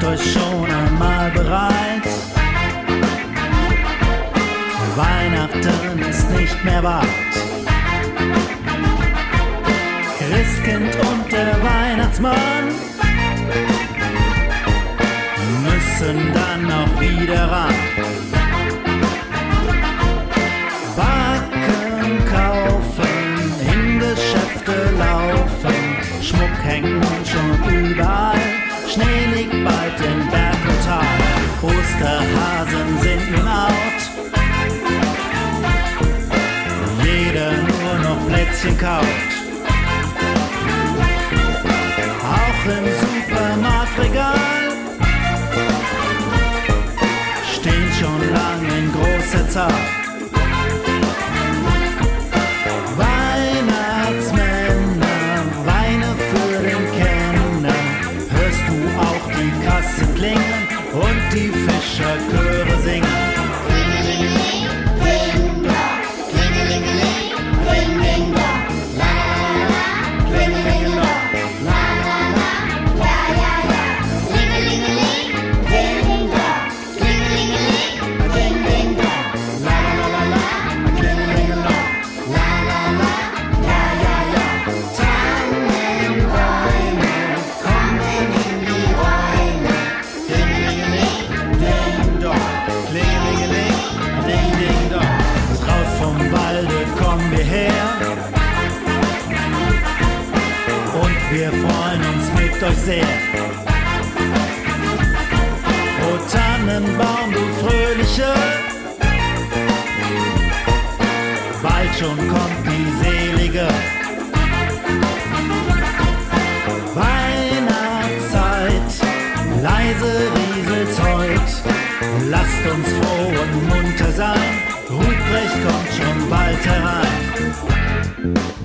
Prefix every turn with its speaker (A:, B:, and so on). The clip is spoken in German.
A: euch schon einmal bereit? Weihnachten ist nicht mehr weit. Christkind und der Weihnachtsmann müssen dann auch wieder ran. Backen, kaufen, in Geschäfte laufen, Schmuck hängt nun schon überall, Schnee liegt bald in Berg und Tal, Osterhasen sind nun out, jeder nur noch Plätzchen kaut. Auch im Supermarktregal stehen schon lang in großer Zahl Weihnachtsmänner, Weine für den Kenner. Hörst du auch die Kassen klingen und die Fischerchöre singen?
B: Klingelingeling, ding dong, klingelingeling, ding ding dong, la la la, klingelingeling, la la la, ja ja ja. Klingelingeling, ding dong, klingelingeling, ding ding dong, la la la la, klingelingeling, la la la, ja ja ja. Tannenbäume kommen in die Räume, klingelingeling,
A: Ding dong, klingelingeling, ding ding dong. Raus vom Walde kommen wir her und wir freuen uns mit euch sehr. O Tannenbaum, du Fröhliche, bald schon kommt die selige Weihnachtszeit. Leise rieselt's heut, lasst uns froh und munter sein, Ruprecht kommt schon bald herein.